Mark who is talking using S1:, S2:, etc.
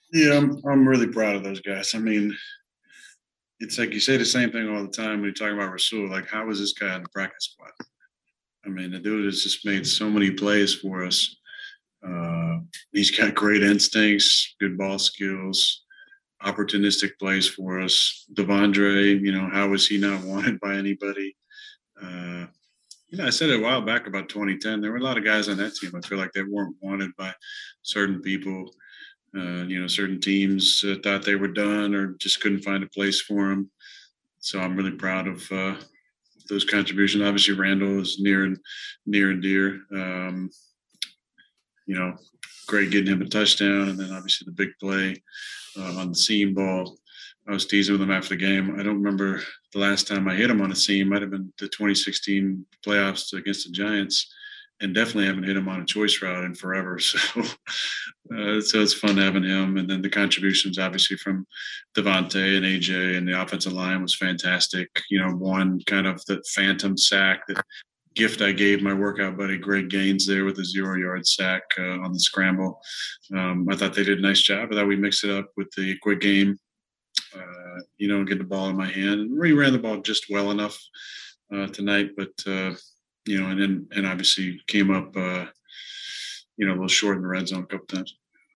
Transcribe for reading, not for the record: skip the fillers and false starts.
S1: Yeah, I'm really proud of those guys. I mean, it's like you say the same thing all the time when you talk about Rasul. Like, how is this guy on the practice squad? I mean, the dude has just made so many plays for us. Uh, he's got great instincts, good ball skills, opportunistic plays for us. Devondre, how was he not wanted by anybody? Uh, I said it a while back about 2010. There were a lot of guys on that team. I feel like they weren't wanted by certain people. Certain teams thought they were done or just couldn't find a place for them. So I'm really proud of those contributions. Obviously, Randall is near and dear. You know, Great getting him a touchdown, and then obviously the big play on the seam ball. I was teasing with him after the game. I don't remember the last time I hit him on a seam. Might have been the 2016 playoffs against the Giants, and definitely haven't hit him on a choice route in forever. So it's fun having him, and then the contributions obviously from Devontae and AJ and the offensive line was fantastic. One kind of the phantom sack that gift I gave my workout buddy Greg Gaines there with a 0 yard sack on the scramble. I thought they did a nice job. I thought we mixed it up with the quick game, get the ball in my hand. And we ran the ball just well enough tonight, but, and obviously came up, a little short in the red zone a couple times.